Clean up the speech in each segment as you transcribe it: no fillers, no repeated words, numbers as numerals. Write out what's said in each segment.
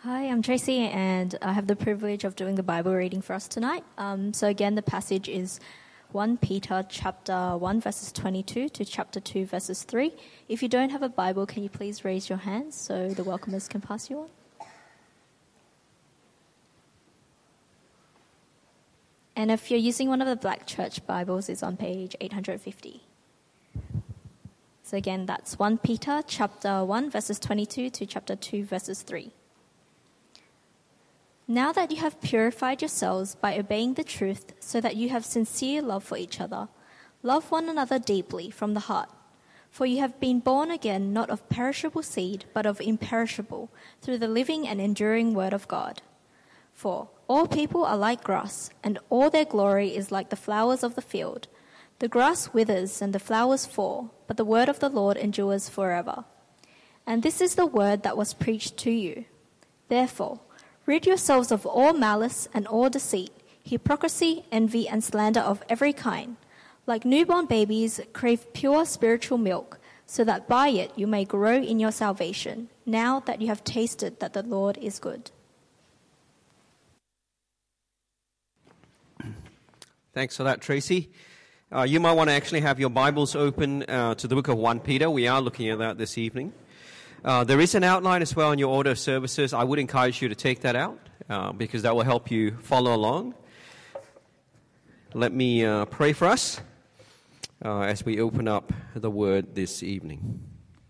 Hi, I'm Tracy, and I have the privilege of doing the Bible reading for us tonight. So again, the passage is 1 Peter chapter 1 verses 22 to chapter 2 verses 3. If you don't have a Bible, can you please raise your hands so the welcomers can pass you on? And if you're using one of the Black Church Bibles, it's on page 850. So again, that's 1 Peter chapter 1 verses 22 to chapter 2 verses 3. Now that you have purified yourselves by obeying the truth so that you have sincere love for each other, love one another deeply from the heart. For you have been born again not of perishable seed, but of imperishable, through the living and enduring word of God. For all people are like grass, and all their glory is like the flowers of the field. The grass withers and the flowers fall, but the word of the Lord endures forever. And this is the word that was preached to you. Therefore, rid yourselves of all malice and all deceit, hypocrisy, envy, and slander of every kind. Like newborn babies, crave pure spiritual milk, so that by it you may grow in your salvation, now that you have tasted that the Lord is good. Thanks for that, Tracy. You might want to actually have your Bibles open to the book of 1 Peter. We are looking at that this evening. There is an outline as well in your order of services. I would encourage you to take that out because that will help you follow along. Let me pray for us as we open up the Word this evening.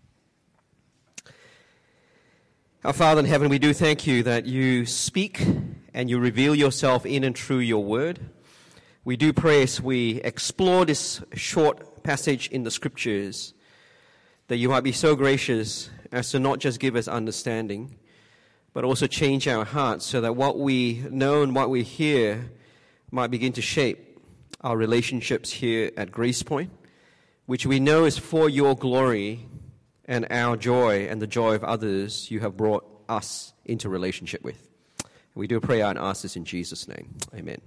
Our Father in heaven, we do thank you that you speak and you reveal yourself in and through your Word. We do pray as we explore this short passage in the Scriptures that you might be so gracious as to not just give us understanding, but also change our hearts so that what we know and what we hear might begin to shape our relationships here at Grace Point, which we know is for your glory and our joy and the joy of others you have brought us into relationship with. We do pray and ask this in Jesus' name. Amen.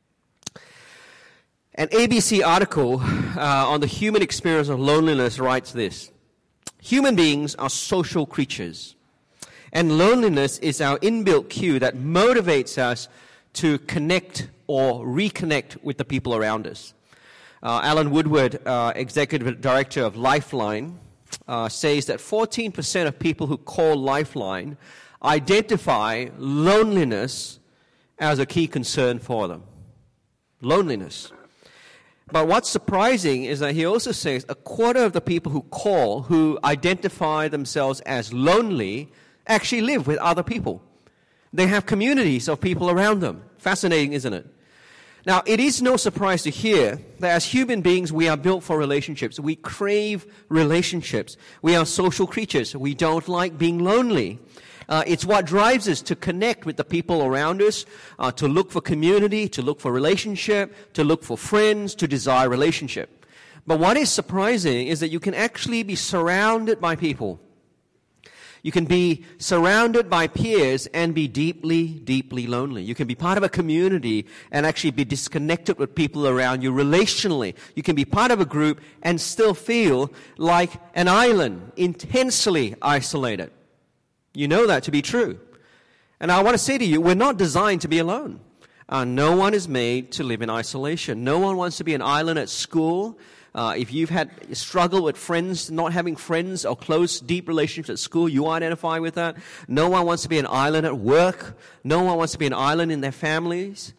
An ABC article on the human experience of loneliness writes this: human beings are social creatures, and loneliness is our inbuilt cue that motivates us to connect or reconnect with the people around us. Alan Woodward, Executive Director of Lifeline, says that 14% of people who call Lifeline identify loneliness as a key concern for them. Loneliness. But what's surprising is that he also says a quarter of the people who call, who identify themselves as lonely, actually live with other people. They have communities of people around them. Fascinating, isn't it? Now, it is no surprise to hear that as human beings, we are built for relationships. We crave relationships. We are social creatures. We don't like being lonely. It's what drives us to connect with the people around us, to look for community, to look for relationship, to look for friends, to desire relationship. But what is surprising is that you can actually be surrounded by people. You can be surrounded by peers and be deeply, deeply lonely. You can be part of a community and actually be disconnected with people around you relationally. You can be part of a group and still feel like an island, intensely isolated. You know that to be true. And I want to say to you, we're not designed to be alone. No one is made to live in isolation. No one wants to be an island at school. If you've had struggle with friends, not having friends or close, deep relationships at school, you identify with that. No one wants to be an island at work. No one wants to be an island in their families.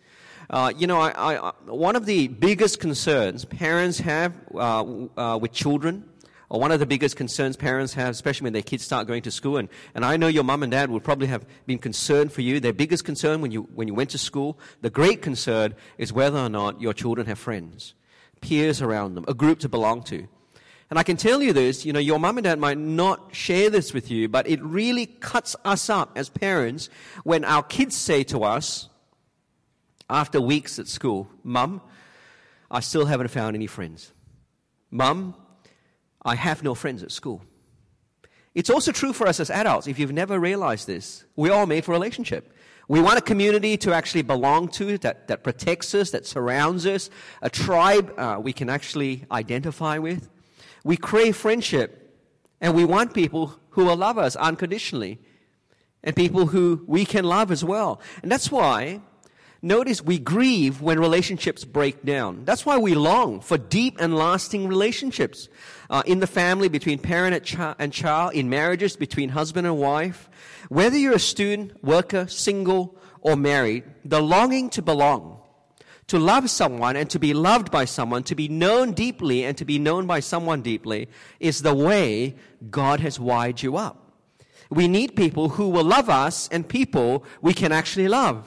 One of the biggest concerns parents have with children, or one of the biggest concerns parents have, especially when their kids start going to school, and I know your mom and dad would probably have been concerned for you. Their biggest concern when you went to school, the great concern is whether or not your children have friends, peers around them, a group to belong to. And I can tell you this, your mom and dad might not share this with you, but it really cuts us up as parents when our kids say to us, after weeks at school, "Mum, I still haven't found any friends. Mum, I have no friends at school." It's also true for us as adults. If you've never realized this, we're all made for relationship. We want a community to actually belong to, that protects us, that surrounds us, a tribe we can actually identify with. We crave friendship, and we want people who will love us unconditionally. and people who we can love as well. And that's why, notice, we grieve when relationships break down. That's why we long for deep and lasting relationships in the family, between parent and child, in marriages between husband and wife. Whether you're a student, worker, single, or married, the longing to belong, to love someone and to be loved by someone, to be known deeply and to be known by someone deeply, is the way God has wired you up. We need people who will love us and people we can actually love.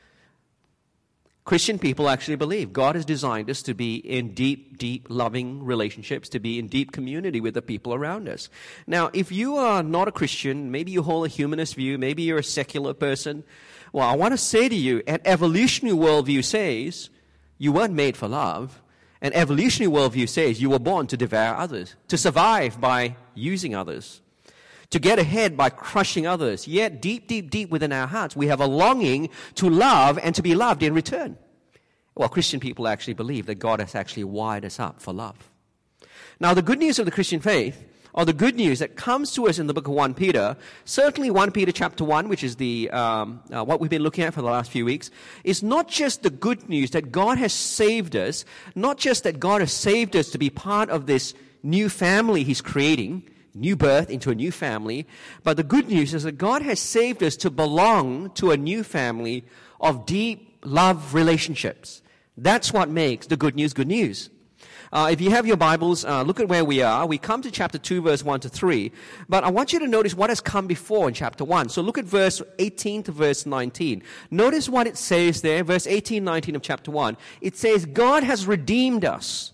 Christian people actually believe God has designed us to be in deep, deep, loving relationships, to be in deep community with the people around us. Now, if you are not a Christian, maybe you hold a humanist view, maybe you're a secular person, well, I want to say to you, an evolutionary worldview says you weren't made for love. An evolutionary worldview says you were born to devour others, to survive by using others, to get ahead by crushing others. Yet deep, deep, deep within our hearts, we have a longing to love and to be loved in return. Well, Christian people actually believe that God has actually wired us up for love. Now, the good news of the Christian faith, or the good news that comes to us in the book of 1 Peter, certainly 1 Peter chapter 1, which is the what we've been looking at for the last few weeks, is not just the good news that God has saved us, not just that God has saved us to be part of this new family He's creating, new birth into a new family, but the good news is that God has saved us to belong to a new family of deep love relationships. That's what makes the good news good news. If you have your Bibles, look at where we are. We come to chapter 2, verse 1 to 3. But I want you to notice what has come before in chapter 1. So look at verse 18 to verse 19. Notice what it says there, verse 18, 19 of chapter 1. It says, God has redeemed us.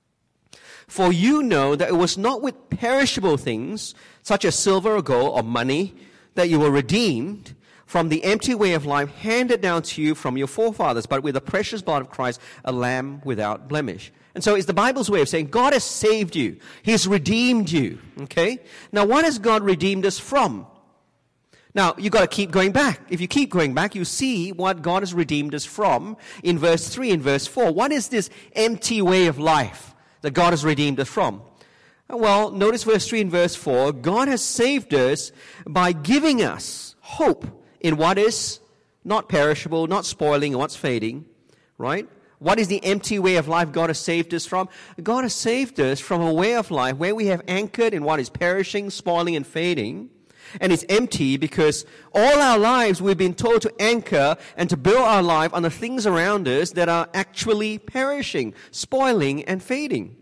For you know that it was not with perishable things, such as silver or gold or money, that you were redeemed from the empty way of life handed down to you from your forefathers, but with the precious blood of Christ, a lamb without blemish. And so it's the Bible's way of saying God has saved you. He's redeemed you. Okay? Now, what has God redeemed us from? Now, you've got to keep going back. If you keep going back, you see what God has redeemed us from in verse 3 and verse 4. What is this empty way of life that God has redeemed us from? Well, notice verse 3 and verse 4. God has saved us by giving us hope in what is not perishable, not spoiling, and what's fading, right? What is the empty way of life God has saved us from? God has saved us from a way of life where we have anchored in what is perishing, spoiling, and fading. And it's empty because all our lives we've been told to anchor and to build our life on the things around us that are actually perishing, spoiling, and fading.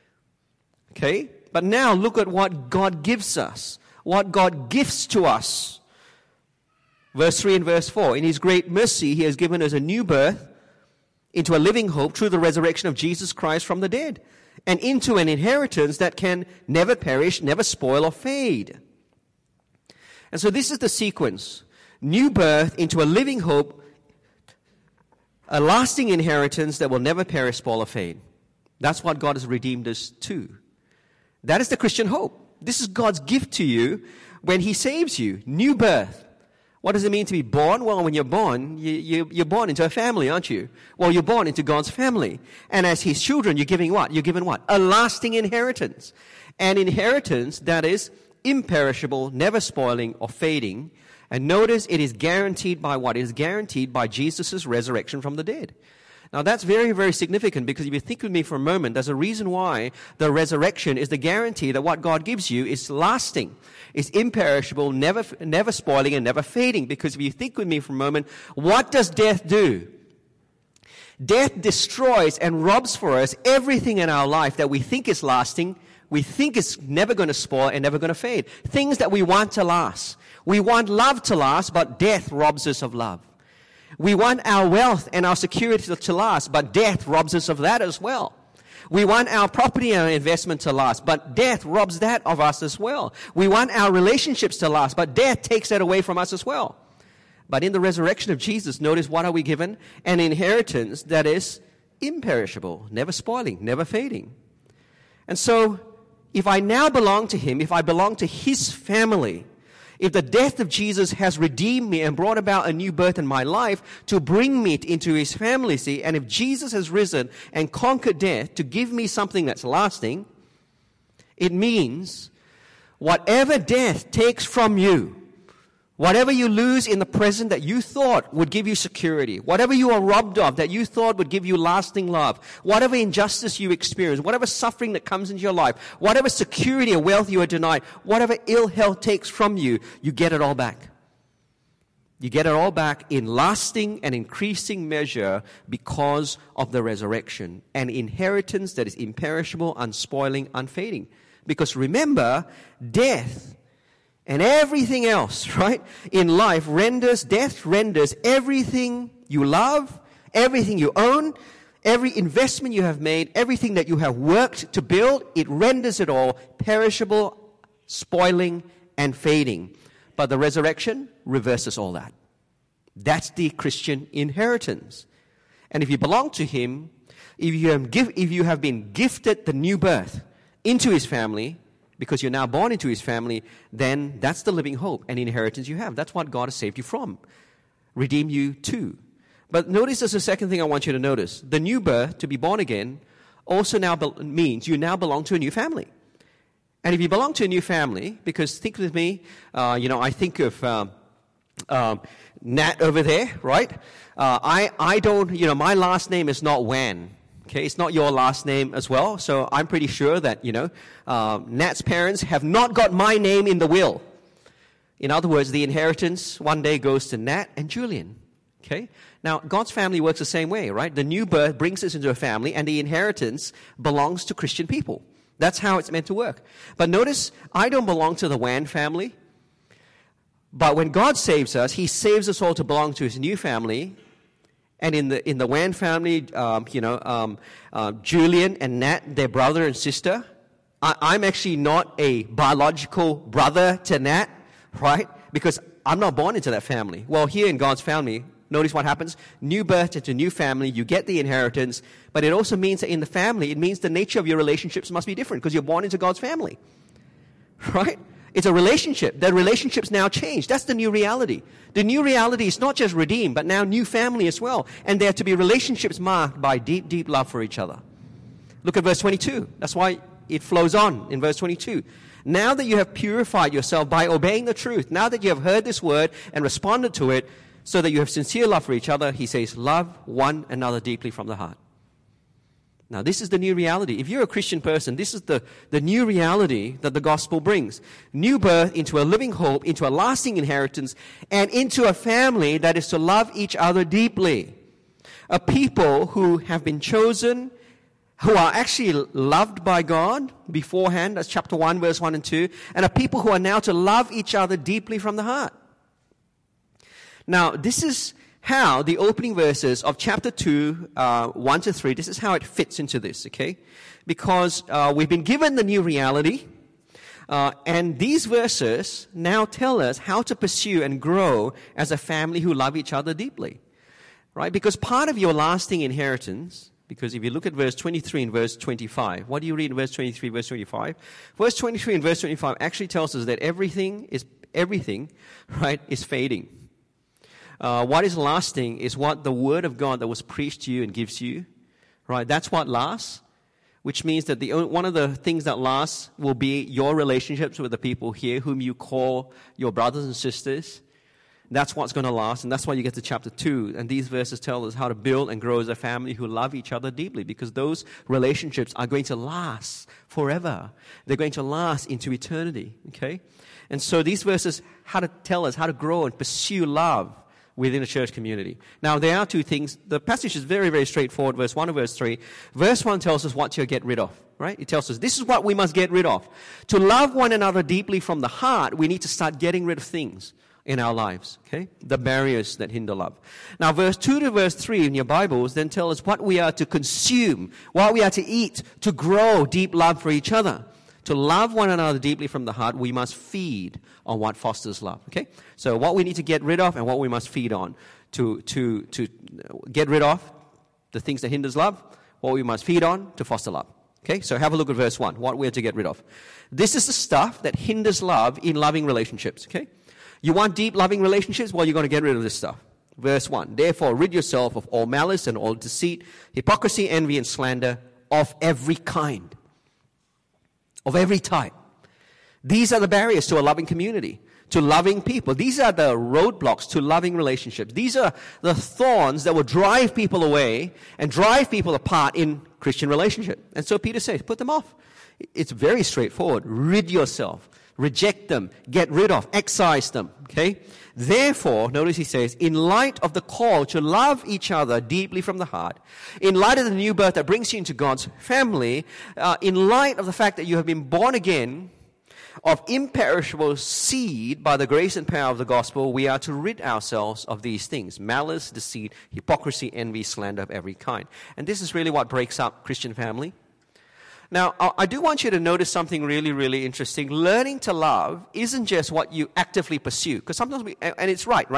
Okay? But now look at what God gives us, what God gifts to us. Verse 3 and verse 4. In His great mercy, He has given us a new birth into a living hope through the resurrection of Jesus Christ from the dead, and into an inheritance that can never perish, never spoil or fade. And so this is the sequence. New birth into a living hope, a lasting inheritance that will never perish, spoil or fade. That's what God has redeemed us to. That is the Christian hope. This is God's gift to you when He saves you. New birth. What does it mean to be born? Well, when you're born, you're born into a family, aren't you? Well, you're born into God's family. And as His children, you're giving what? You're given what? A lasting inheritance. An inheritance that is imperishable, never spoiling or fading. And notice it is guaranteed by what? It is guaranteed by Jesus' resurrection from the dead. Now that's very, very significant because if you think with me for a moment, there's a reason why the resurrection is the guarantee that what God gives you is lasting, is imperishable, never spoiling and never fading. Because if you think with me for a moment, what does death do? Death destroys and robs for us everything in our life that we think is lasting, we think is never going to spoil and never going to fade. Things that we want to last. We want love to last, but death robs us of love. We want our wealth and our security to last, but death robs us of that as well. We want our property and our investment to last, but death robs that of us as well. We want our relationships to last, but death takes that away from us as well. But in the resurrection of Jesus, notice what are we given? An inheritance that is imperishable, never spoiling, never fading. And so, if I now belong to Him, if I belong to His family, if the death of Jesus has redeemed me and brought about a new birth in my life to bring me into His family, see, and if Jesus has risen and conquered death to give me something that's lasting, it means whatever death takes from you, Whatever you lose in the present that you thought would give you security, whatever you are robbed of that you thought would give you lasting love, whatever injustice you experience, whatever suffering that comes into your life, whatever security or wealth you are denied, whatever ill health takes from you, you get it all back. You get it all back in lasting and increasing measure because of the resurrection, an inheritance that is imperishable, unspoiling, unfading. Because remember, death and everything else, right, in life death renders everything you love, everything you own, every investment you have made, everything that you have worked to build, it renders it all perishable, spoiling, and fading. But the resurrection reverses all that. That's the Christian inheritance. And if you belong to Him, if you have been gifted the new birth into His family, because you're now born into His family, then that's the living hope and inheritance you have. That's what God has saved you from, redeemed you to. But notice there's a second thing I want you to notice. The new birth, to be born again, also now means you now belong to a new family. And if you belong to a new family, because think with me, I think of Nat over there, right? I don't, my last name is not Wan. Okay, it's not your last name as well, so I'm pretty sure that, Nat's parents have not got my name in the will. In other words, the inheritance one day goes to Nat and Julian. Okay? Now, God's family works the same way, right? The new birth brings us into a family, and the inheritance belongs to Christian people. That's how it's meant to work. But notice, I don't belong to the Wan family. But when God saves us, He saves us all to belong to His new family. And in the Wan family, Julian and Nat, their brother and sister. I'm actually not a biological brother to Nat, right? Because I'm not born into that family. Well, here in God's family, notice what happens. New birth into new family, you get the inheritance. But it also means that in the family, it means the nature of your relationships must be different because you're born into God's family, right? It's a relationship. The relationship's now changed. That's the new reality. The new reality is not just redeemed, but now new family as well. And there are to be relationships marked by deep, deep love for each other. Look at verse 22. That's why it flows on in verse 22. Now that you have purified yourself by obeying the truth, now that you have heard this word and responded to it, so that you have sincere love for each other, he says, love one another deeply from the heart. Now, this is the new reality. If you're a Christian person, this is the new reality that the gospel brings. New birth into a living hope, into a lasting inheritance, and into a family that is to love each other deeply. A people who have been chosen, who are actually loved by God beforehand, that's chapter 1, verse 1 and 2, and a people who are now to love each other deeply from the heart. Now, this is how the opening verses of chapter 2, 1 to 3, this is how it fits into this, okay? Because we've been given the new reality, and these verses now tell us how to pursue and grow as a family who love each other deeply, right? Because part of your lasting inheritance, because if you look at verse 23 and verse 25, what do you read in verse 23, verse 25? Verse 23 and verse 25 actually tells us that everything, right, is fading. What is lasting is what the word of God that was preached to you and gives you, right? That's what lasts, which means that one of the things that lasts will be your relationships with the people here whom you call your brothers and sisters. That's what's going to last, and that's why you get to chapter 2. And these verses tell us how to build and grow as a family who love each other deeply, because those relationships are going to last forever. They're going to last into eternity, okay? And so these verses tell us how to grow and pursue love within a church community. Now, there are two things. The passage is very, very straightforward, verse 1 and verse 3. Verse 1 tells us what to get rid of, right? It tells us this is what we must get rid of. To love one another deeply from the heart, we need to start getting rid of things in our lives, okay? The barriers that hinder love. Now, verse 2 to verse 3 in your Bibles then tell us what we are to consume, what we are to eat, to grow deep love for each other. To love one another deeply from the heart, we must feed on what fosters love, okay? So what we need to get rid of and what we must feed on. To get rid of the things that hinders love, what we must feed on to foster love. Okay, so have a look at verse 1, what we're to get rid of. This is the stuff that hinders love in loving relationships, okay? You want deep loving relationships? Well, you're going to get rid of this stuff. Verse 1, therefore rid yourself of all malice and all deceit, hypocrisy, envy, and slander of every kind. Of every type. These are the barriers to a loving community. to loving people. These are the roadblocks to loving relationships. These are the thorns that will drive people away and drive people apart in Christian relationship. And so Peter says, put them off. It's very straightforward. Rid yourself. Reject them. Get rid of. Excise them. Okay? Therefore, notice he says, in light of the call to love each other deeply from the heart, in light of the new birth that brings you into God's family, in light of the fact that you have been born again of imperishable seed by the grace and power of the gospel, we are to rid ourselves of these things: malice, deceit, hypocrisy, envy, slander of every kind. And this is really what breaks up Christian family. Now, I do want you to notice something really, really interesting. Learning to love isn't just what you actively pursue, because sometimes and it's right?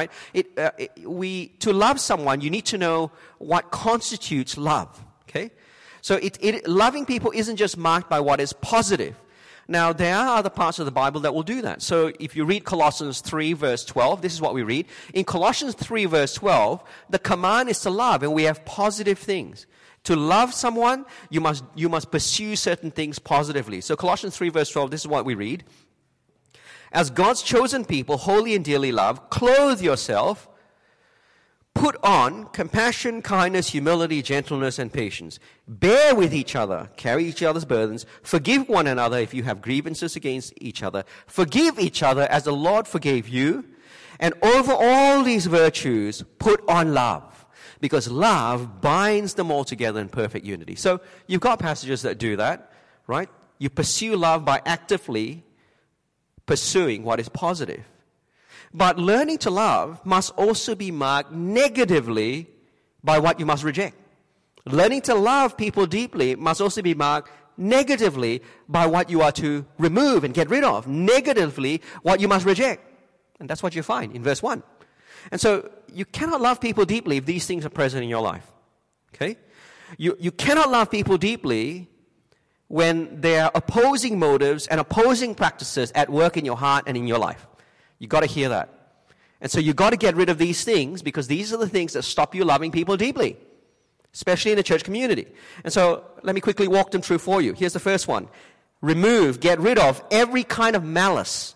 To love someone, you need to know what constitutes love. Okay, so loving people isn't just marked by what is positive. Now, there are other parts of the Bible that will do that. So if you read Colossians 3, verse 12, this is what we read. In Colossians 3, verse 12, the command is to love, and we have positive things. To love someone, you must pursue certain things positively. So Colossians 3, verse 12, this is what we read. As God's chosen people, holy and dearly loved, clothe yourself, put on compassion, kindness, humility, gentleness, and patience. Bear with each other, carry each other's burdens, forgive one another if you have grievances against each other. Forgive each other as the Lord forgave you. And over all these virtues, put on love, because love binds them all together in perfect unity. So you've got passages that do that, right? You pursue love by actively pursuing what is positive. But learning to love must also be marked negatively by what you must reject. Learning to love people deeply must also be marked negatively by what you are to remove and get rid of. Negatively, what you must reject. And that's what you find in verse 1. And so you cannot love people deeply if these things are present in your life. Okay? You cannot love people deeply when there are opposing motives and opposing practices at work in your heart and in your life. You've got to hear that. And so you've got to get rid of these things, because these are the things that stop you loving people deeply, especially in the church community. And so let me quickly walk them through for you. Here's the first one. Remove, get rid of every kind of malice.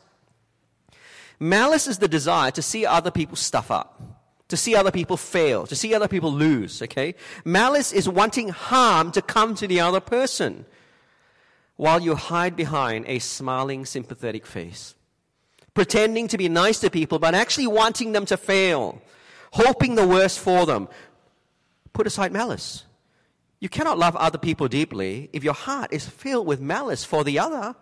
Malice is the desire to see other people stuff up, to see other people fail, to see other people lose, okay? Malice is wanting harm to come to the other person while you hide behind a smiling, sympathetic face. Pretending to be nice to people, but actually wanting them to fail, hoping the worst for them. Put aside malice. You cannot love other people deeply if your heart is filled with malice for the other.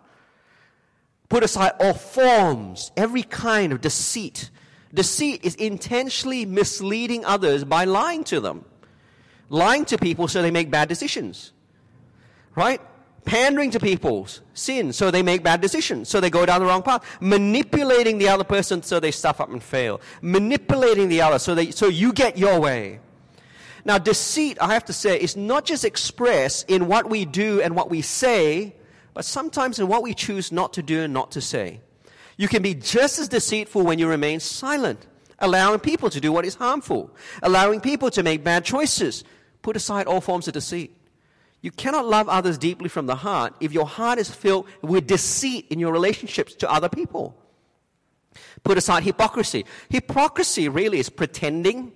Put aside all forms, every kind of deceit. Deceit is intentionally misleading others by lying to them. Lying to people so they make bad decisions. Right? Pandering to people's sins so they make bad decisions, so they go down the wrong path. Manipulating the other person so they stuff up and fail. Manipulating the other so you get your way. Now, deceit, I have to say, is not just expressed in what we do and what we say, but sometimes in what we choose not to do and not to say. You can be just as deceitful when you remain silent, allowing people to do what is harmful, allowing people to make bad choices. Put aside all forms of deceit. You cannot love others deeply from the heart if your heart is filled with deceit in your relationships to other people. Put aside hypocrisy. Hypocrisy really is pretending,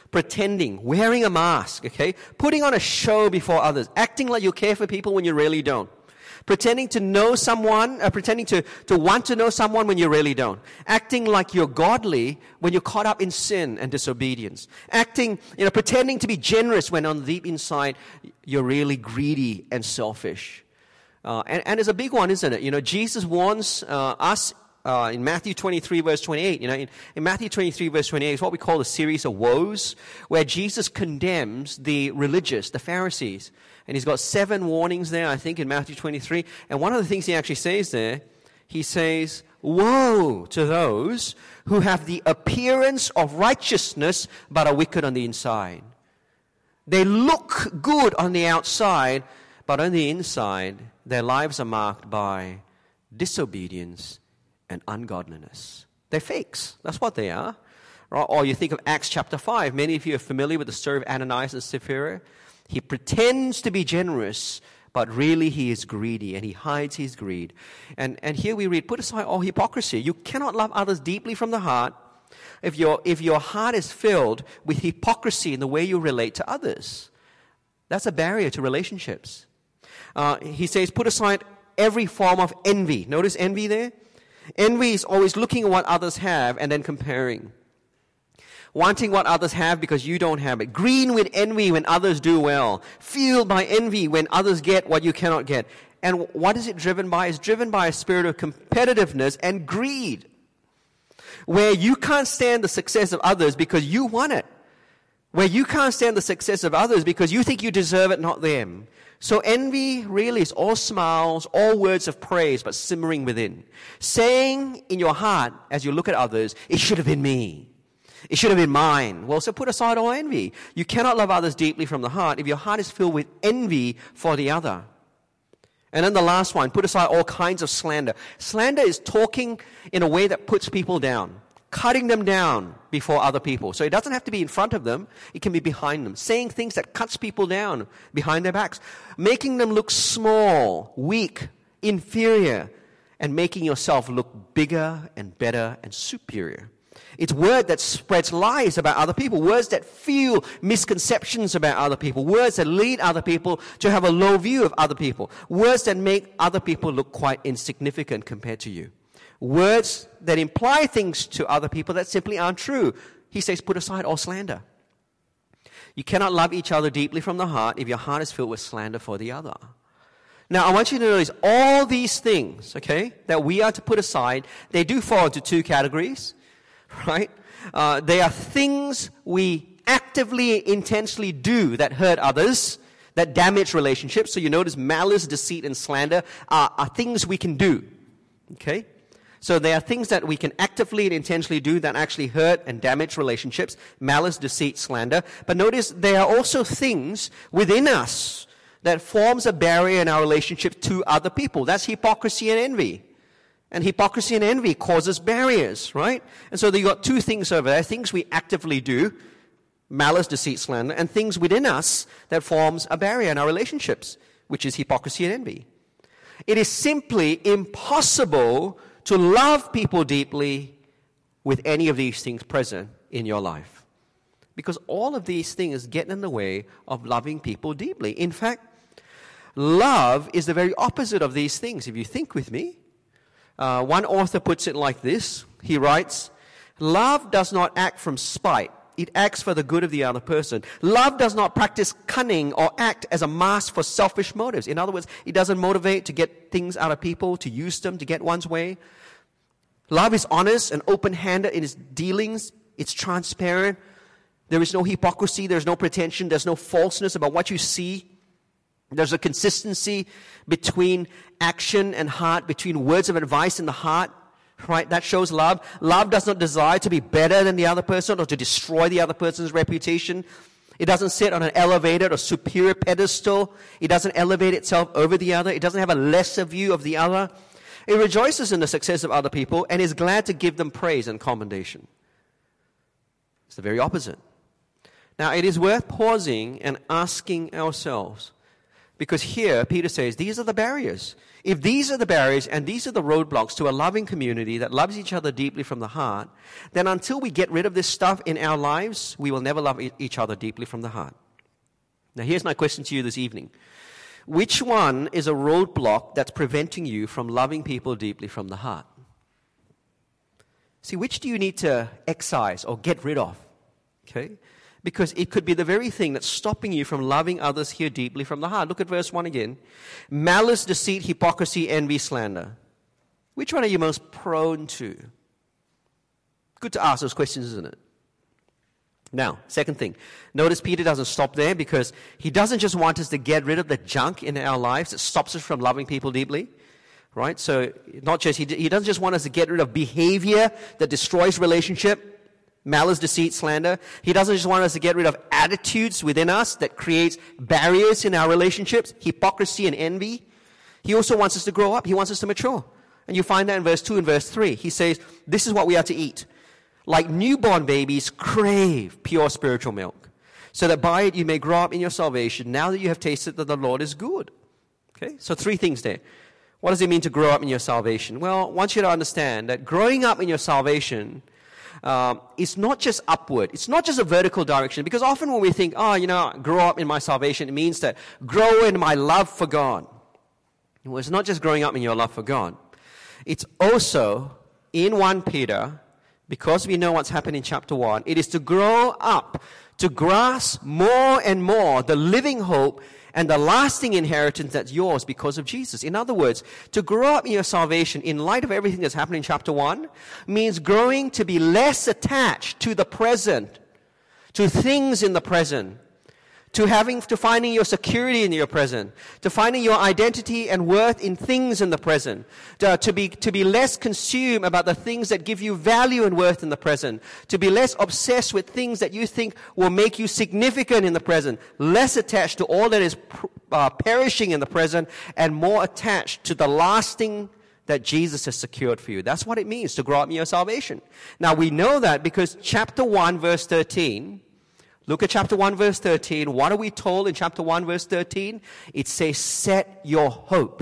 wearing a mask, okay? Putting on a show before others, acting like you care for people when you really don't. Pretending to know someone, pretending to want to know someone when you really don't. Acting like you're godly when you're caught up in sin and disobedience. Pretending to be generous when on the deep inside you're really greedy and selfish. And it's a big one, isn't it? Jesus warns us in Matthew 23, verse 28. In Matthew 23, verse 28, it's what we call a series of woes, where Jesus condemns the religious, the Pharisees. And he's got 7 warnings there, I think, in Matthew 23. And one of the things he actually says there, he says, woe to those who have the appearance of righteousness but are wicked on the inside. They look good on the outside, but on the inside, their lives are marked by disobedience and ungodliness. They're fakes. That's what they are. Or you think of Acts chapter 5. Many of you are familiar with the story of Ananias and Sapphira. He pretends to be generous, but really he is greedy, and he hides his greed. And here we read, put aside all hypocrisy. You cannot love others deeply from the heart if your heart is filled with hypocrisy in the way you relate to others. That's a barrier to relationships. He says, put aside every form of envy. Notice envy there? Envy is always looking at what others have and then comparing. Wanting what others have because you don't have it. Green with envy when others do well. Fueled by envy when others get what you cannot get. And what is it driven by? It's driven by a spirit of competitiveness and greed. Where you can't stand the success of others because you want it. Where you can't stand the success of others because you think you deserve it, not them. So envy really is all smiles, all words of praise, but simmering within. Saying in your heart, as you look at others, it should have been me. It should have been mine. Well, so put aside all envy. You cannot love others deeply from the heart if your heart is filled with envy for the other. And then the last one, put aside all kinds of slander. Slander is talking in a way that puts people down, cutting them down before other people. So it doesn't have to be in front of them. It can be behind them. Saying things that cuts people down behind their backs. Making them look small, weak, inferior, and making yourself look bigger and better and superior. It's word that spreads lies about other people, words that fuel misconceptions about other people, words that lead other people to have a low view of other people, words that make other people look quite insignificant compared to you, words that imply things to other people that simply aren't true. He says, put aside all slander. You cannot love each other deeply from the heart if your heart is filled with slander for the other. Now, I want you to notice all these things, okay, that we are to put aside, they do fall into two categories. Right? They are things we actively, intentionally do that hurt others, that damage relationships. So you notice malice, deceit, and slander are things we can do. Okay? So they are things that we can actively and intentionally do that actually hurt and damage relationships. Malice, deceit, slander. But notice there are also things within us that forms a barrier in our relationship to other people. That's hypocrisy and envy. And hypocrisy and envy causes barriers, right? And so you've got two things over there. Things we actively do, malice, deceit, slander, and things within us that forms a barrier in our relationships, which is hypocrisy and envy. It is simply impossible to love people deeply with any of these things present in your life. Because all of these things get in the way of loving people deeply. In fact, love is the very opposite of these things. If you think with me, one author puts it like this. He writes, love does not act from spite. It acts for the good of the other person. Love does not practice cunning or act as a mask for selfish motives. In other words, it doesn't motivate to get things out of people, to use them, to get one's way. Love is honest and open-handed in its dealings. It's transparent. There is no hypocrisy. There's no pretension. There's no falseness about what you see. There's a consistency between action and heart, between words of advice and the heart, right? That shows love. Love does not desire to be better than the other person or to destroy the other person's reputation. It doesn't sit on an elevated or superior pedestal. It doesn't elevate itself over the other. It doesn't have a lesser view of the other. It rejoices in the success of other people and is glad to give them praise and commendation. It's the very opposite. Now, it is worth pausing and asking ourselves, because here, Peter says, these are the barriers. If these are the barriers and these are the roadblocks to a loving community that loves each other deeply from the heart, then until we get rid of this stuff in our lives, we will never love each other deeply from the heart. Now, here's my question to you this evening. Which one is a roadblock that's preventing you from loving people deeply from the heart? See, which do you need to excise or get rid of? Okay? Because it could be the very thing that's stopping you from loving others here deeply from the heart. Look at verse 1 again. Malice, deceit, hypocrisy, envy, slander. Which one are you most prone to? Good to ask those questions, isn't it? Now, second thing. Notice Peter doesn't stop there because he doesn't just want us to get rid of the junk in our lives that stops us from loving people deeply. Right? So, not just, he doesn't just want us to get rid of behavior that destroys relationship. Malice, deceit, slander. He doesn't just want us to get rid of attitudes within us that creates barriers in our relationships, hypocrisy and envy. He also wants us to grow up. He wants us to mature. And you find that in verse 2 and verse 3. He says, this is what we are to eat. Like newborn babies, crave pure spiritual milk, so that by it you may grow up in your salvation, now that you have tasted that the Lord is good. Okay, so 3 things there. What does it mean to grow up in your salvation? Well, I want you to understand that growing up in your salvation is not just upward. It's not just a vertical direction. Because often when we think, grow up in my salvation, it means that grow in my love for God. Well, it's not just growing up in your love for God. It's also, in 1 Peter, because we know what's happened in chapter 1, it is to grow up, to grasp more and more the living hope and the lasting inheritance that's yours because of Jesus. In other words, to grow up in your salvation in light of everything that's happened in chapter 1 means growing to be less attached to the present, to things in the present, to finding your security in your present, to finding your identity and worth in things in the present, to be less consumed about the things that give you value and worth in the present, to be less obsessed with things that you think will make you significant in the present, less attached to all that is perishing in the present, and more attached to the lasting that Jesus has secured for you. That's what it means to grow up in your salvation. Now we know that because chapter 1 verse 13, look at chapter 1 verse 13. What are we told in chapter 1 verse 13? It says, set your hope.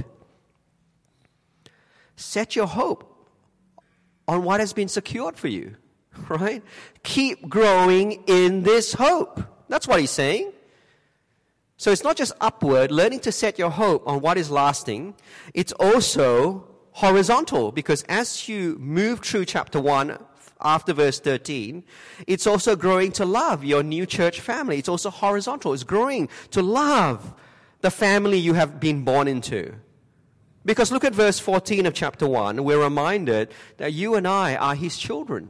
Set your hope on what has been secured for you, right? Keep growing in this hope. That's what he's saying. So it's not just upward, learning to set your hope on what is lasting. It's also horizontal, because as you move through chapter 1, after verse 13, it's also growing to love your new church family. It's also horizontal. It's growing to love the family you have been born into. Because look at verse 14 of chapter 1. We're reminded that you and I are his children.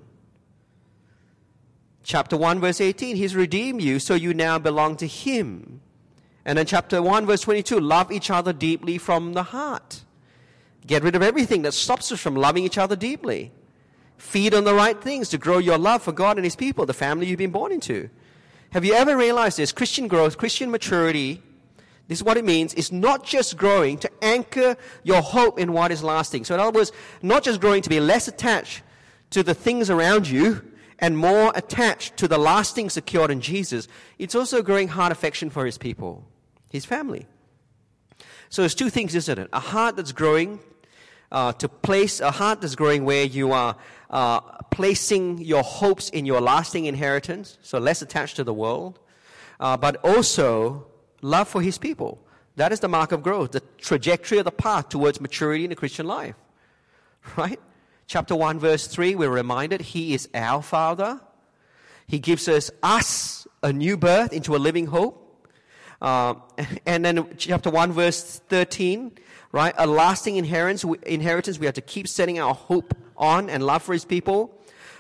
Chapter 1 verse 18, he's redeemed you, so you now belong to him. And then chapter 1 verse 22, love each other deeply from the heart. Get rid of everything that stops us from loving each other deeply. Feed on the right things to grow your love for God and his people, the family you've been born into. Have you ever realized this? Christian growth, Christian maturity, this is what it means. It's not just growing to anchor your hope in what is lasting. So in other words, not just growing to be less attached to the things around you and more attached to the lasting secured in Jesus. It's also growing heart affection for his people, his family. So there's 2 things, isn't it? A heart that's growing a heart that's growing where you are placing your hopes in your lasting inheritance, so less attached to the world, but also love for his people. That is the mark of growth, the trajectory of the path towards maturity in the Christian life. Right? Chapter 1, verse 3, we're reminded he is our Father. He gives us a new birth into a living hope. And then chapter 1, verse 13, right? A lasting inheritance. We have to keep setting our hope on and love for his people.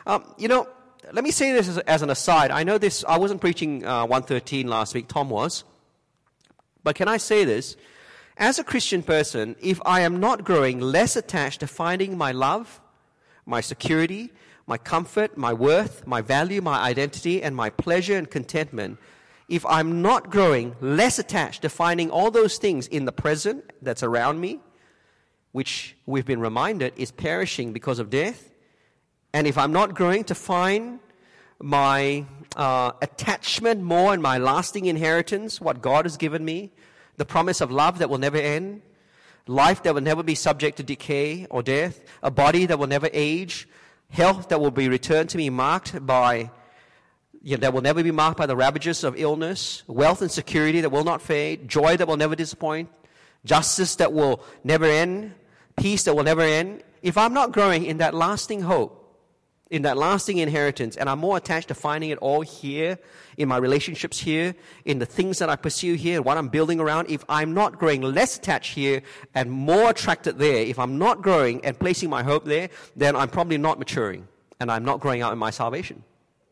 Let me say this as an aside. I know this, I wasn't preaching 113 last week, Tom was. But can I say this? As a Christian person, if I am not growing less attached to finding my love, my security, my comfort, my worth, my value, my identity, and my pleasure and contentment, if I'm not growing less attached to finding all those things in the present that's around me, which we've been reminded is perishing because of death, and if I'm not growing to find my attachment more in my lasting inheritance, what God has given me, the promise of love that will never end, life that will never be subject to decay or death, a body that will never age, health that will be returned to me that will never be marked by the ravages of illness, wealth and security that will not fade, joy that will never disappoint, justice that will never end, peace that will never end. If I'm not growing in that lasting hope, in that lasting inheritance, and I'm more attached to finding it all here, in my relationships here, in the things that I pursue here, what I'm building around, if I'm not growing less attached here and more attracted there, if I'm not growing and placing my hope there, then I'm probably not maturing, and I'm not growing out in my salvation.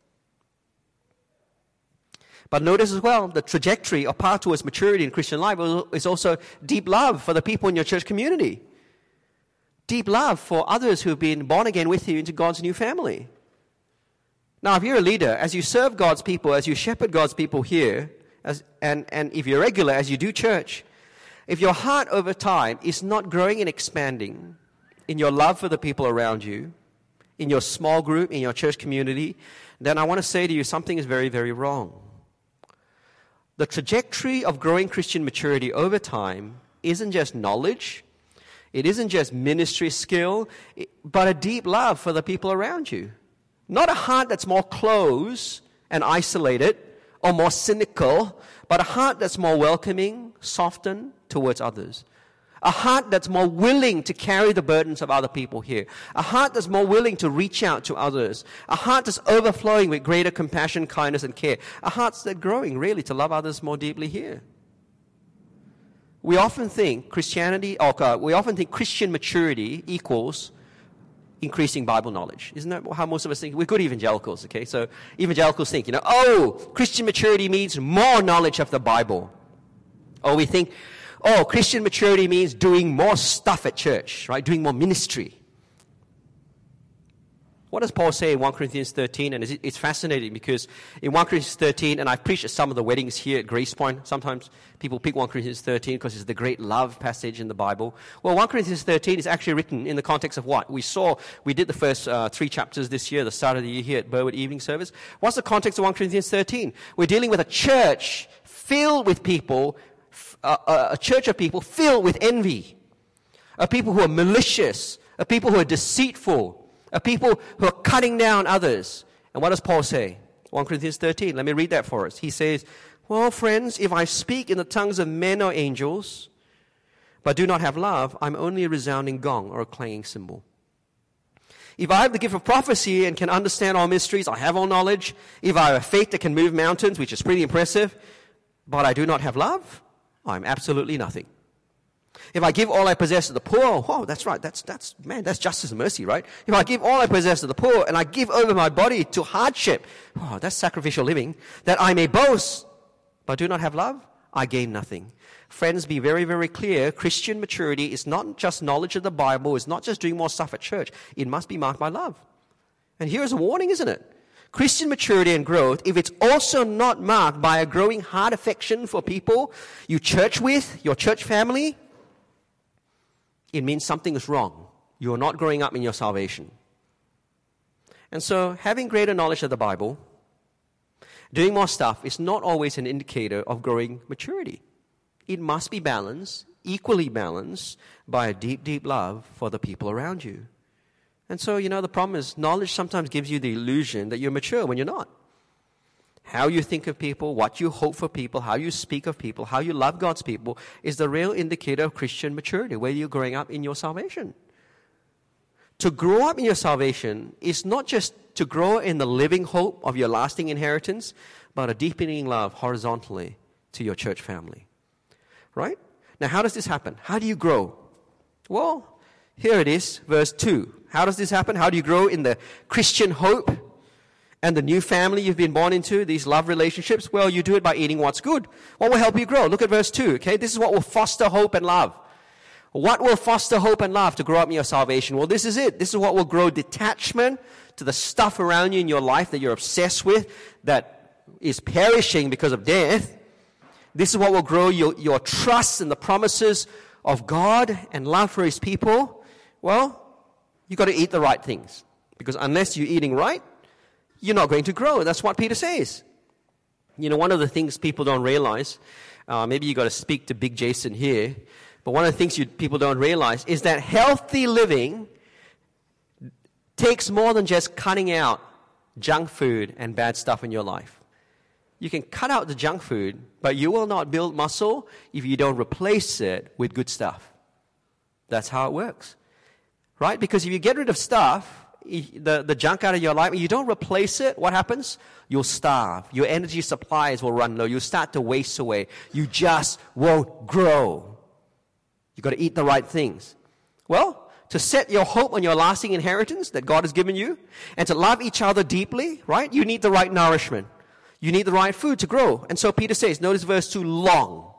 But notice as well, the trajectory or path towards maturity in Christian life is also deep love for the people in your church community. Deep love for others who have been born again with you into God's new family. Now, if you're a leader, as you serve God's people, as you shepherd God's people here, and if you're regular, as you do church, if your heart over time is not growing and expanding in your love for the people around you, in your small group, in your church community, then I want to say to you something is very, very wrong. The trajectory of growing Christian maturity over time isn't just knowledge. It isn't just ministry skill, but a deep love for the people around you. Not a heart that's more closed and isolated or more cynical, but a heart that's more welcoming, softened towards others. A heart that's more willing to carry the burdens of other people here. A heart that's more willing to reach out to others. A heart that's overflowing with greater compassion, kindness, and care. A heart that's growing, really, to love others more deeply here. We often think Christian maturity equals increasing Bible knowledge. Isn't that how most of us think? We're good evangelicals, okay? So evangelicals think, Christian maturity means more knowledge of the Bible. Or we think, Christian maturity means doing more stuff at church, right? Doing more ministry. What does Paul say in 1 Corinthians 13? And it's fascinating because in 1 Corinthians 13, and I've preached at some of the weddings here at Grace Point, sometimes people pick 1 Corinthians 13 because it's the great love passage in the Bible. Well, 1 Corinthians 13 is actually written in the context of what? We did the first 3 chapters this year, the start of the year here at Burwood Evening Service. What's the context of 1 Corinthians 13? We're dealing with a church filled with people, a church of people filled with envy, a people who are malicious, a people who are deceitful, a people who are cutting down others. And what does Paul say? 1 Corinthians 13, let me read that for us. He says, well, friends, if I speak in the tongues of men or angels, but do not have love, I'm only a resounding gong or a clanging cymbal. If I have the gift of prophecy and can understand all mysteries, I have all knowledge. If I have a faith that can move mountains, which is pretty impressive, but I do not have love, I'm absolutely nothing. If I give all I possess to the poor, that's right, that's justice and mercy, right? If I give all I possess to the poor and I give over my body to hardship, that's sacrificial living, that I may boast, but do not have love, I gain nothing. Friends, be very, very clear, Christian maturity is not just knowledge of the Bible, it's not just doing more stuff at church, it must be marked by love. And here's a warning, isn't it? Christian maturity and growth, if it's also not marked by a growing heart affection for people you church with, your church family, it means something is wrong. You are not growing up in your salvation. And so, having greater knowledge of the Bible, doing more stuff is not always an indicator of growing maturity. It must be balanced, equally balanced, by a deep, deep love for the people around you. And so, the problem is knowledge sometimes gives you the illusion that you're mature when you're not. How you think of people, what you hope for people, how you speak of people, how you love God's people is the real indicator of Christian maturity, whether you're growing up in your salvation. To grow up in your salvation is not just to grow in the living hope of your lasting inheritance, but a deepening love horizontally to your church family. Right? Now, how does this happen? How do you grow? Well, here it is, verse 2. How does this happen? How do you grow in the Christian hope and the new family you've been born into, these love relationships? Well, you do it by eating what's good. What will help you grow? Look at verse 2, okay? This is what will foster hope and love. What will foster hope and love to grow up in your salvation? Well, this is it. This is what will grow detachment to the stuff around you in your life that you're obsessed with, that is perishing because of death. This is what will grow your trust in the promises of God and love for His people. Well, you've got to eat the right things. Because unless you're eating right, you're not going to grow. That's what Peter says. One of the things people don't realize, maybe you got to speak to Big Jason here, but one of the things people don't realize is that healthy living takes more than just cutting out junk food and bad stuff in your life. You can cut out the junk food, but you will not build muscle if you don't replace it with good stuff. That's how it works. Right? Because if you get rid of stuff, the junk out of your life, and you don't replace it, what happens? You'll starve. Your energy supplies will run low. You'll start to waste away. You just won't grow. You've got to eat the right things. Well, to set your hope on your lasting inheritance that God has given you, and to love each other deeply, right? You need the right nourishment. You need the right food to grow. And so Peter says, notice verse 2, long,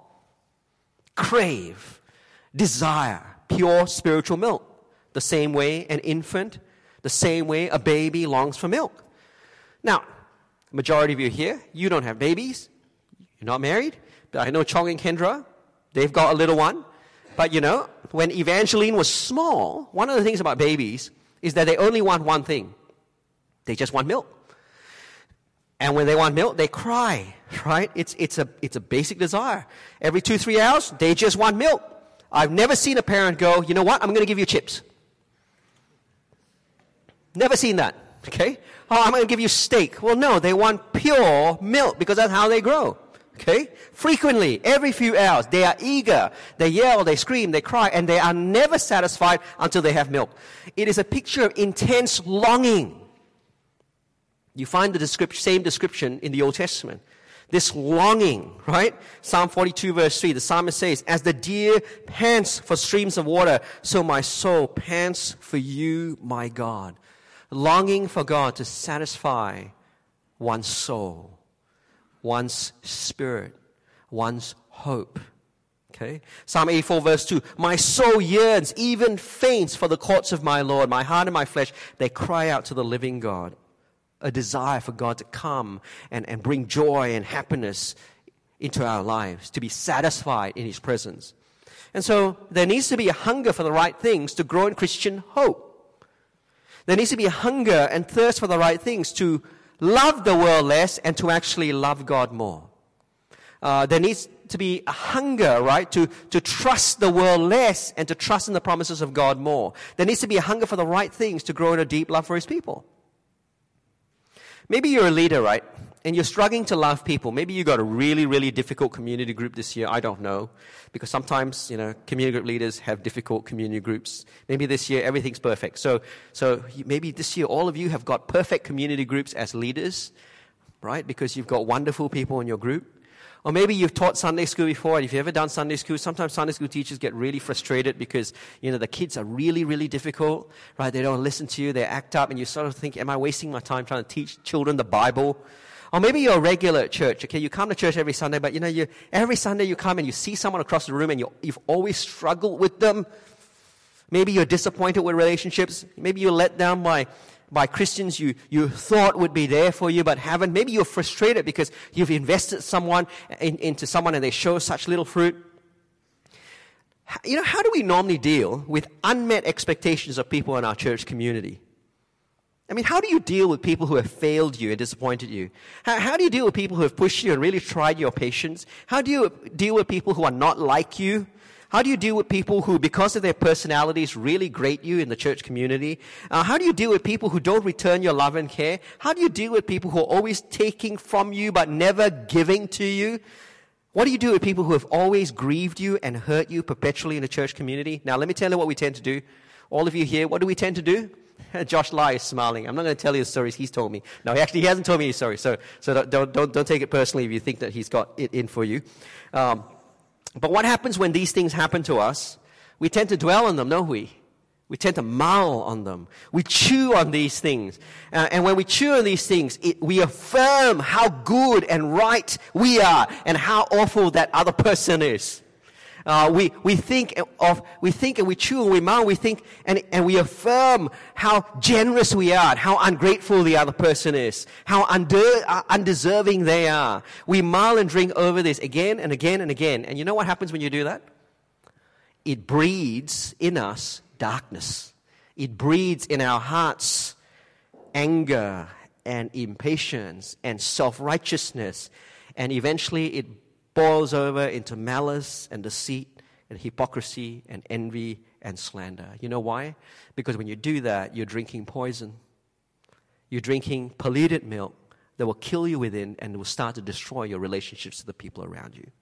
crave, desire, pure spiritual milk. The same way an infant, the same way a baby longs for milk. Now, majority of you here, you don't have babies. You're not married. But I know Chong and Kendra, they've got a little one. But when Evangeline was small, one of the things about babies is that they only want one thing. They just want milk. And when they want milk, they cry, right? It's a basic desire. Every 2-3 hours, they just want milk. I've never seen a parent go, you know what, I'm going to give you chips. Never seen that, okay? Oh, I'm going to give you steak. Well, no, they want pure milk because that's how they grow, okay? Frequently, every few hours, they are eager. They yell, they scream, they cry, and they are never satisfied until they have milk. It is a picture of intense longing. You find the same description in the Old Testament. This longing, right? Psalm 42 verse 3, the psalmist says, as the deer pants for streams of water, so my soul pants for you, my God. Longing for God to satisfy one's soul, one's spirit, one's hope. Okay? Psalm 84 verse 2, my soul yearns, even faints for the courts of my Lord. My heart and my flesh, they cry out to the living God. A desire for God to come and bring joy and happiness into our lives, to be satisfied in His presence. And so there needs to be a hunger for the right things to grow in Christian hope. There needs to be a hunger and thirst for the right things to love the world less and to actually love God more. There needs to be a hunger, right, to trust the world less and to trust in the promises of God more. There needs to be a hunger for the right things to grow in a deep love for His people. Maybe you're a leader, right? And you're struggling to love people. Maybe you got a really, really difficult community group this year. I don't know. Because sometimes, community group leaders have difficult community groups. Maybe this year everything's perfect. So maybe this year all of you have got perfect community groups as leaders, right? Because you've got wonderful people in your group. Or maybe you've taught Sunday school before, and if you've ever done Sunday school, sometimes Sunday school teachers get really frustrated because, the kids are really, really difficult, right? They don't listen to you, they act up, and you sort of think, am I wasting my time trying to teach children the Bible? Or maybe you're a regular at church, okay? You come to church every Sunday, but every Sunday you come and you see someone across the room and you've always struggled with them. Maybe you're disappointed with relationships. Maybe you're let down by Christians you thought would be there for you but haven't. Maybe you're frustrated because you've invested into someone and they show such little fruit. How do we normally deal with unmet expectations of people in our church community? I mean, how do you deal with people who have failed you and disappointed you? How do you deal with people who have pushed you and really tried your patience? How do you deal with people who are not like you? How do you deal with people who, because of their personalities, really grate you in the church community? How do you deal with people who don't return your love and care? How do you deal with people who are always taking from you but never giving to you? What do you do with people who have always grieved you and hurt you perpetually in the church community? Now, let me tell you what we tend to do. All of you here, what do we tend to do? Josh Lai is smiling. I'm not going to tell you the stories he's told me. No, he hasn't told me his story. So don't take it personally if you think that he's got it in for you. But what happens when these things happen to us? We tend to dwell on them, don't we? We tend to mull on them. We chew on these things. And when we chew on these things, we affirm how good and right we are and how awful that other person is. We think and we chew and we mull, we think and we affirm how generous we are, how ungrateful the other person is, how undeserving they are. We mull and drink over this again and again and again. And you know what happens when you do that? It breeds in us darkness. It breeds in our hearts anger and impatience and self-righteousness. And eventually it boils over into malice and deceit and hypocrisy and envy and slander. You know why? Because when you do that, you're drinking poison. You're drinking polluted milk that will kill you within and will start to destroy your relationships to the people around you.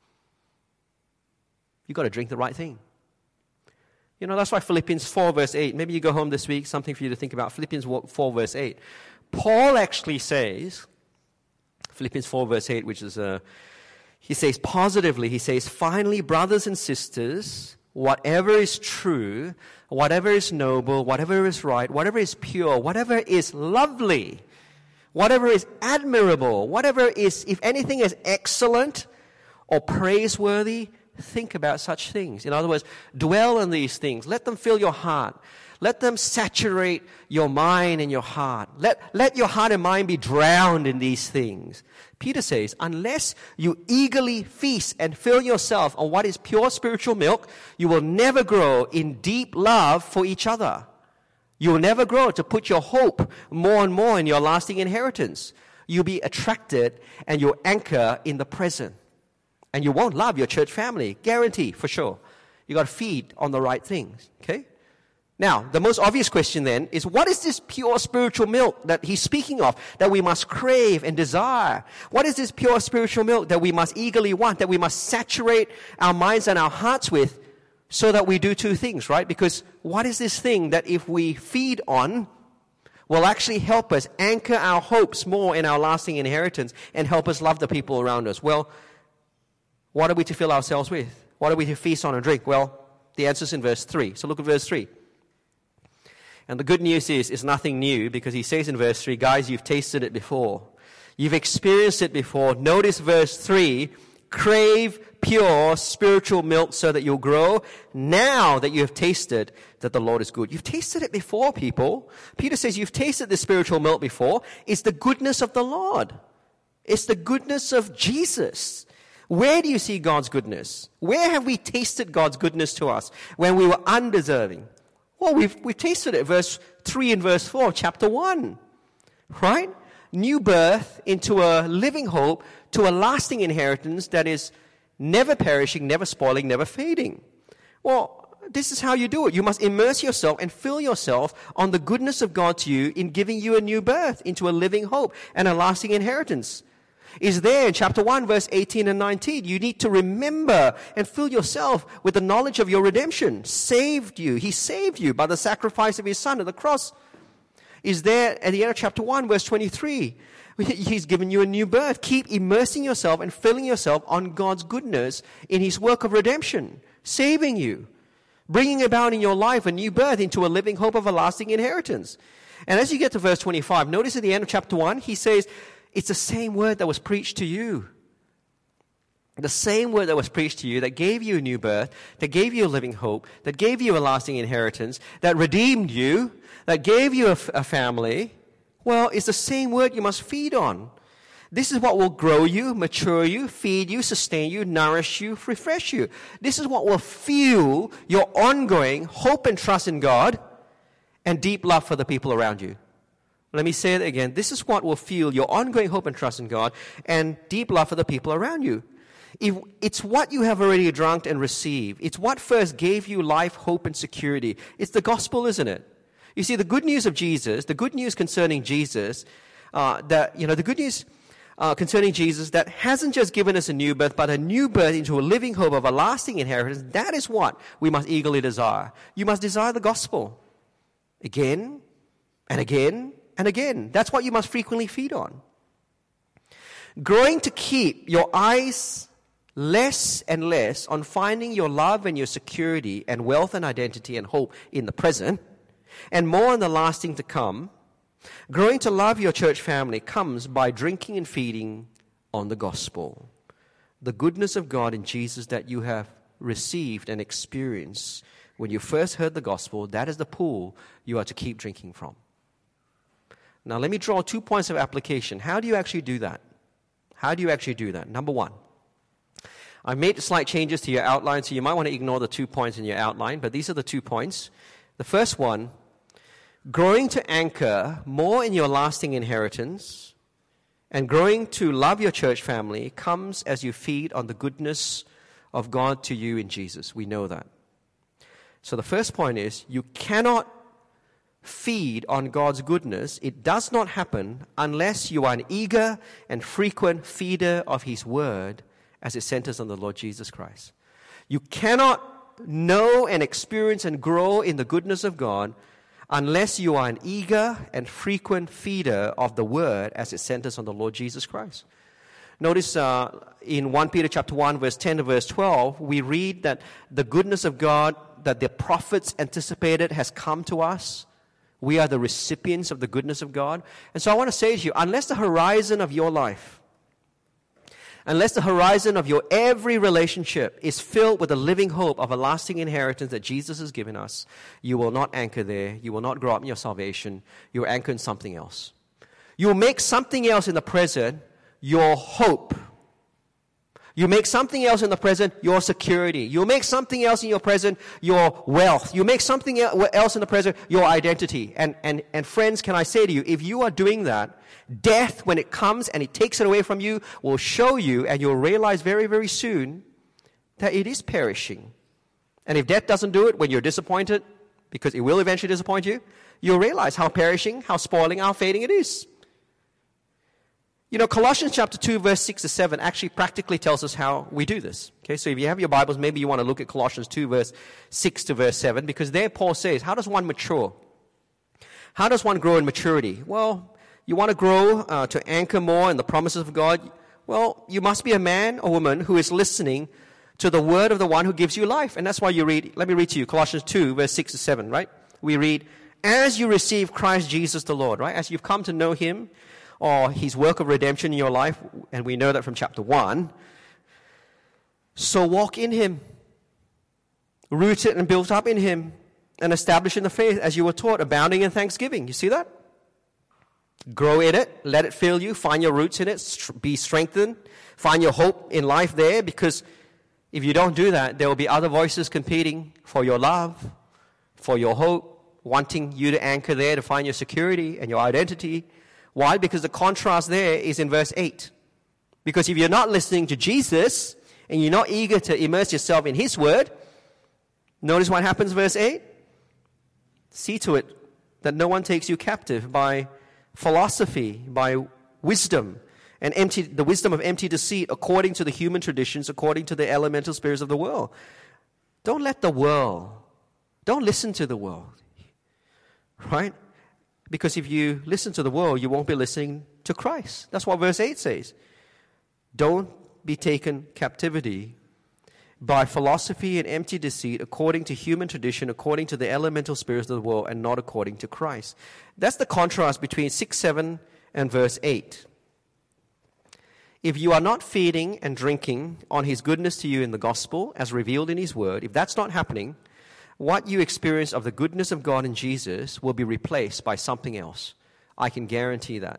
You've got to drink the right thing. That's why Philippians 4 verse 8, maybe you go home this week, something for you to think about. Philippians 4 verse 8. Paul actually says, Philippians 4 verse 8, which is he says positively, finally, brothers and sisters, whatever is true, whatever is noble, whatever is right, whatever is pure, whatever is lovely, whatever is admirable, whatever is, if anything is excellent or praiseworthy, think about such things. In other words, dwell on these things. Let them fill your heart. Let them saturate your mind and your heart. Let your heart and mind be drowned in these things. Peter says, unless you eagerly feast and fill yourself on what is pure spiritual milk, you will never grow in deep love for each other. You will never grow to put your hope more and more in your lasting inheritance. You'll be attracted and you'll anchor in the present. And you won't love your church family, guarantee for sure. You got to feed on the right things. Okay? Now, the most obvious question then is, what is this pure spiritual milk that he's speaking of, that we must crave and desire? What is this pure spiritual milk that we must eagerly want, that we must saturate our minds and our hearts with, so that we do two things, right? Because what is this thing that if we feed on, will actually help us anchor our hopes more in our lasting inheritance and help us love the people around us? Well, what are we to fill ourselves with? What are we to feast on and drink? Well, the answer is in verse 3. So look at verse 3. And the good news is, it's nothing new, because he says in verse 3, guys, you've tasted it before. You've experienced it before. Notice verse 3, crave pure spiritual milk so that you'll grow, now that you have tasted that the Lord is good. You've tasted it before, people. Peter says you've tasted the spiritual milk before. It's the goodness of the Lord. It's the goodness of Jesus. Where do you see God's goodness? Where have we tasted God's goodness to us when we were undeserving? Well, we've tasted it, verse 3 and verse 4 of chapter 1, right? New birth into a living hope, to a lasting inheritance that is never perishing, never spoiling, never fading. Well, this is how you do it. You must immerse yourself and fill yourself on the goodness of God to you in giving you a new birth into a living hope and a lasting inheritance. Is there in chapter 1, verse 18 and 19. You need to remember and fill yourself with the knowledge of your redemption. Saved you. He saved you by the sacrifice of his Son at the cross. Is there at the end of chapter 1, verse 23. He's given you a new birth. Keep immersing yourself and filling yourself on God's goodness in his work of redemption, saving you, bringing about in your life a new birth into a living hope of a lasting inheritance. And as you get to verse 25, notice at the end of chapter 1, he says, it's the same word that was preached to you. The same word that was preached to you, that gave you a new birth, that gave you a living hope, that gave you a lasting inheritance, that redeemed you, that gave you a family. Well, it's the same word you must feed on. This is what will grow you, mature you, feed you, sustain you, nourish you, refresh you. This is what will fuel your ongoing hope and trust in God and deep love for the people around you. Let me say it again. This is what will fuel your ongoing hope and trust in God and deep love for the people around you. It's what you have already drunk and received. It's what first gave you life, hope, and security. It's the gospel, isn't it? You see, the good news of Jesus, the good news concerning Jesus, the good news concerning Jesus that hasn't just given us a new birth, but a new birth into a living hope of a lasting inheritance, that is what we must eagerly desire. You must desire the gospel again and again and again. That's what you must frequently feed on. Growing to keep your eyes less and less on finding your love and your security and wealth and identity and hope in the present, and more on the lasting to come. Growing to love your church family comes by drinking and feeding on the gospel. The goodness of God in Jesus that you have received and experienced when you first heard the gospel, that is the pool you are to keep drinking from. Now let me draw 2 points of application. How do you actually do that? How do you actually do that? Number one, I made slight changes to your outline, so you might want to ignore the 2 points in your outline, but these are the 2 points. The first one, growing to anchor more in your lasting inheritance and growing to love your church family comes as you feed on the goodness of God to you in Jesus. We know that. So the first point is, you cannot feed on God's goodness. It does not happen unless you are an eager and frequent feeder of his word as it centers on the Lord Jesus Christ. You cannot know and experience and grow in the goodness of God unless you are an eager and frequent feeder of the word as it centers on the Lord Jesus Christ. Notice in 1 Peter chapter 1, verse 10 to verse 12, we read that the goodness of God that the prophets anticipated has come to us. We are the recipients of the goodness of God. And so I want to say to you, unless the horizon of your life, unless the horizon of your every relationship is filled with the living hope of a lasting inheritance that Jesus has given us, you will not anchor there. You will not grow up in your salvation. You will anchor in something else. You will make something else in the present your hope. You make something else in the present your security. You make something else in your present your wealth. You make something else in the present your identity. And friends, can I say to you, if you are doing that, death, when it comes and it takes it away from you, will show you, and you'll realize very, very soon that it is perishing And if death doesn't do it, when you're disappointed, because it will eventually disappoint you, you'll realize how perishing, how spoiling, how fading it is. You know, Colossians chapter 2, verse 6 to 7 actually practically tells us how we do this. Okay, so if you have your Bibles, maybe you want to look at Colossians 2, verse 6 to verse 7, because there Paul says, how does one mature? How does one grow in maturity? Well, you want to grow to anchor more in the promises of God? Well, you must be a man or woman who is listening to the word of the one who gives you life. And that's why you read, let me read to you, Colossians 2, verse 6 to 7, right? We read, as you receive Christ Jesus the Lord, right? As you've come to know him, or his work of redemption in your life, and we know that from chapter 1. So walk in him, rooted and built up in him, and established in the faith as you were taught, abounding in thanksgiving. You see that? Grow in it, let it fill you, find your roots in it, be strengthened, find your hope in life there, because if you don't do that, there will be other voices competing for your love, for your hope, wanting you to anchor there to find your security and your identity. Why? Because the contrast there is in verse 8. Because if you're not listening to Jesus and you're not eager to immerse yourself in his word, notice what happens, verse 8. See to it that no one takes you captive by philosophy, by wisdom, and the wisdom of empty deceit, according to the human traditions, according to the elemental spirits of the world. Don't listen to the world, right? Because if you listen to the world, you won't be listening to Christ. That's what verse 8 says. Don't be taken captivity by philosophy and empty deceit, according to human tradition, according to the elemental spirits of the world, and not according to Christ. That's the contrast between 6, 7, and verse 8. If you are not feeding and drinking on his goodness to you in the gospel, as revealed in his word, if that's not happening, what you experience of the goodness of God in Jesus will be replaced by something else. I can guarantee that.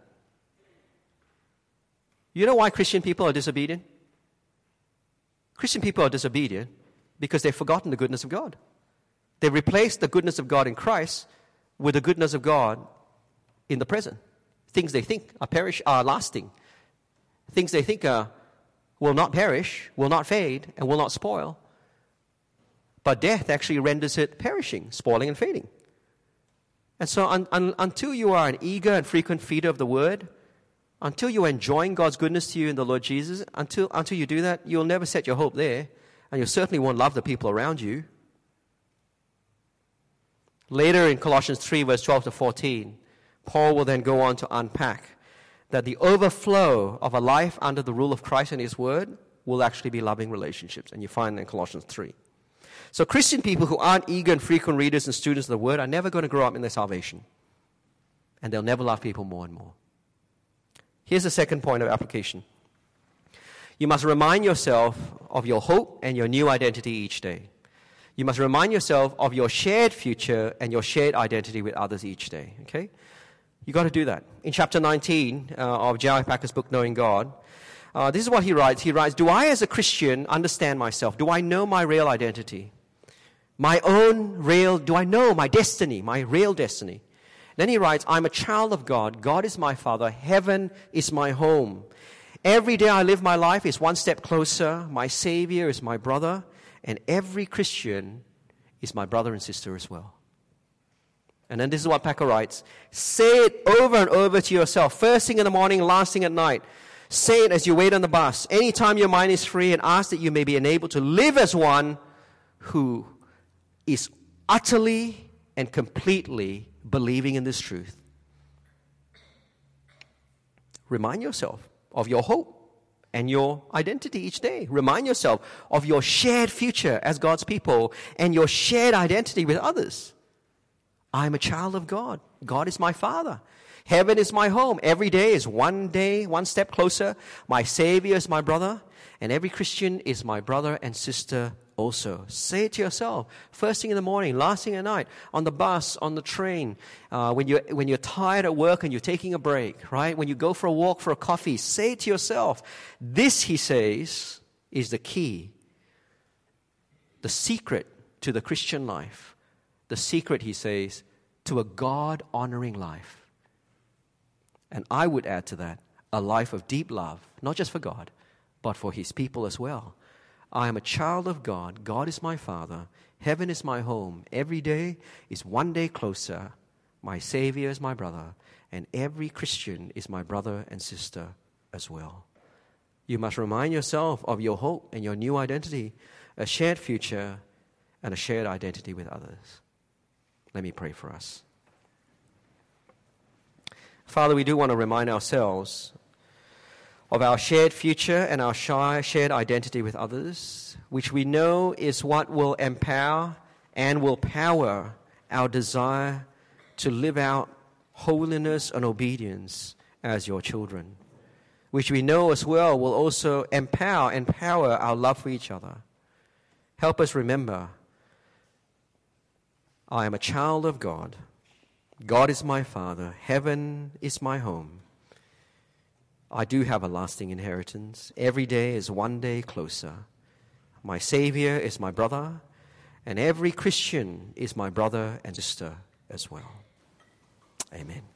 You know why Christian people are disobedient? Christian people are disobedient because they've forgotten the goodness of God. They replaced the goodness of God in Christ with the goodness of God in the present. Things they think are lasting. Things they think will not perish, will not fade, and will not spoil. But death actually renders it perishing, spoiling, and fading. And so until you are an eager and frequent feeder of the word, until you're enjoying God's goodness to you in the Lord Jesus, until you do that, you'll never set your hope there, and you certainly won't love the people around you. Later in Colossians 3, verse 12 to 14, Paul will then go on to unpack that the overflow of a life under the rule of Christ and his word will actually be loving relationships. And you find that in Colossians 3. So Christian people who aren't eager and frequent readers and students of the word are never going to grow up in their salvation. And they'll never love people more and more. Here's the second point of application. You must remind yourself of your hope and your new identity each day. You must remind yourself of your shared future and your shared identity with others each day. Okay? You've got to do that. In chapter 19 of J.I. Packer's book, Knowing God, this is what he writes. He writes, do I as a Christian understand myself? Do I know my real identity? Do I know my destiny, my real destiny? Then he writes, I'm a child of God. God is my Father. Heaven is my home. Every day I live my life is one step closer. My Savior is my brother. And every Christian is my brother and sister as well. And then this is what Packer writes. Say it over and over to yourself. First thing in the morning, last thing at night. Say it as you wait on the bus. Anytime your mind is free, and ask that you may be enabled to live as one who is utterly and completely believing in this truth. Remind yourself of your hope and your identity each day. Remind yourself of your shared future as God's people and your shared identity with others. I'm a child of God. God is my Father. Heaven is my home. Every day, one step closer. My Savior is my brother. And every Christian is my brother and sister also. Say it to yourself. First thing in the morning, last thing at night, on the bus, on the train, when you're tired at work and you're taking a break, right? When you go for a walk, for a coffee, say it to yourself. This, he says, is the key, the secret to the Christian life. The secret, he says, to a God-honoring life. And I would add to that, a life of deep love, not just for God, but for his people as well. I am a child of God. God is my Father. Heaven is my home. Every day is one day closer. My Savior is my brother. And every Christian is my brother and sister as well. You must remind yourself of your hope and your new identity, a shared future and a shared identity with others. Let me pray for us. Father, we do want to remind ourselves of our shared future and our shared identity with others, which we know is what will empower and will power our desire to live out holiness and obedience as your children, which we know as well will also empower our love for each other. Help us remember, I am a child of God. God is my Father. Heaven is my home. I do have a lasting inheritance. Every day is one day closer. My Savior is my brother, and every Christian is my brother and sister as well. Amen.